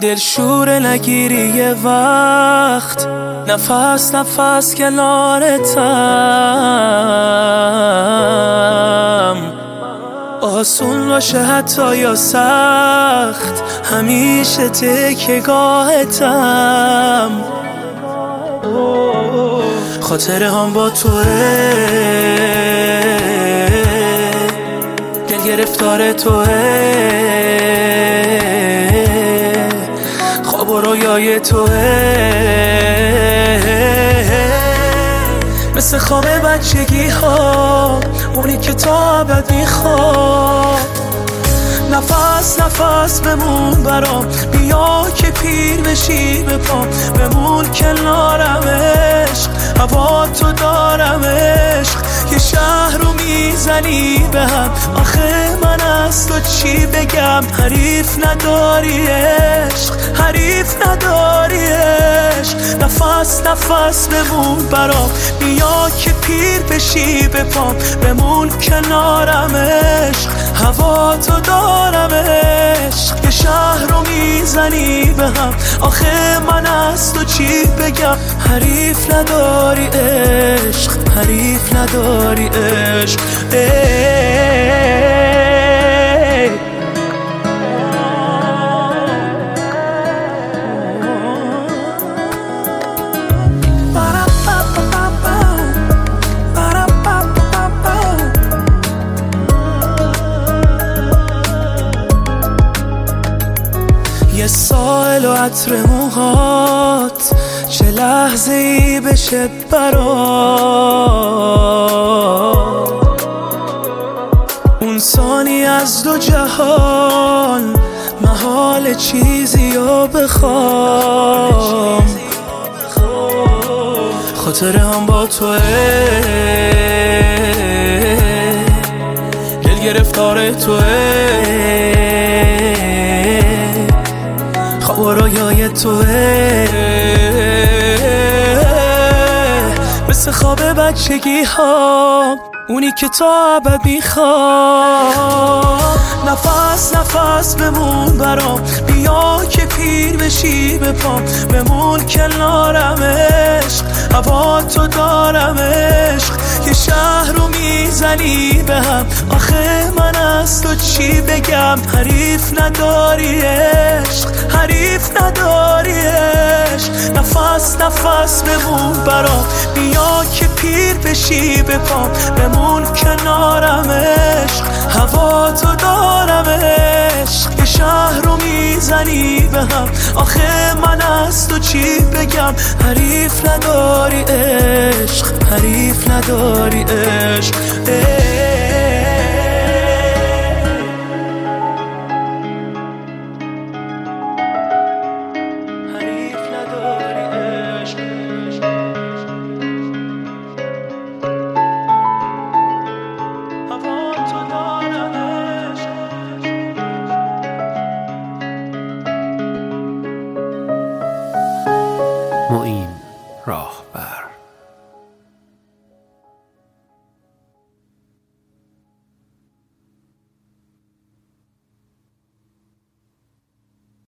دلشور نگیری یه وقت، نفس نفس کنارتم. آسون باشه حتی یا سخت، همیشه تکیه‌گاهتم. خاطره هم با توه، دل گرفتار توه، خواب و رویای توه، مثل خواب بچگی ها، اونی که تا ابد میخواد. نفس نفس بمون برام، بیا که پیر بشی به پام، بمون کنارم عشق، هوا تو دارم عشق. یه شهر رو میزنی به هم، آخه من از تو چی بگم؟ حریف نداری عشق، حریف نداری عشق. نفس نفس بمون برام، بیا که پیر بشی به پام، بمون کنارم عشق، هوا تو دارم عشق. یه شهر رو میزنی به هم، آخه من از تو چی بگم؟ حریف نداری عشق، حریف نداری عشق. یه سائل و عطر موهات، چه لحظه ای بشه برات. اون ثانی از دو جهان، محال چیزی رو بخوام. خاطره هم با توه، دل گرفتار توه، خواب و رویای توه، مثل خواب بچگی ها، اونی که تا ابد میخواد. نفس نفس بمون برام، بیا که پیر بشی به پام، بمون کنارم عشق، هوا تو دارم عشق. یه شهر رو میزنی به هم، آخه من از تو چی بگم؟ حریف نداری عشق، حریف نداری عشق. نفس نفس بمون برام، بیا که پیر بشی به پام، بمون کنارم عشق، هوا تو دارم عشق. یه شهر رو میزنی به هم، آخه من از تو چی بگم؟ حریف نداری عشق، حریف نداری عشق.